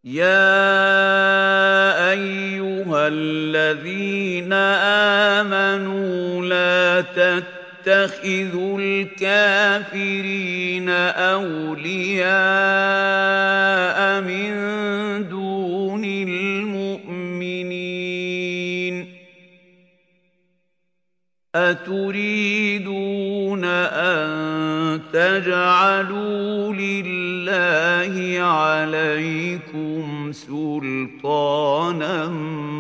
يَا أَيُّهَا الَّذِينَ آمَنُوا لَا تَتَّخِذُوا الْكَافِرِينَ أَوْلِيَاءَ مِن دُونِ الْمُؤْمِنِينَ أَتُرِيدُونَ أَن تَجْعَلُوا لِلَّهِ عَلَيْكُمْ سُلْطَانًا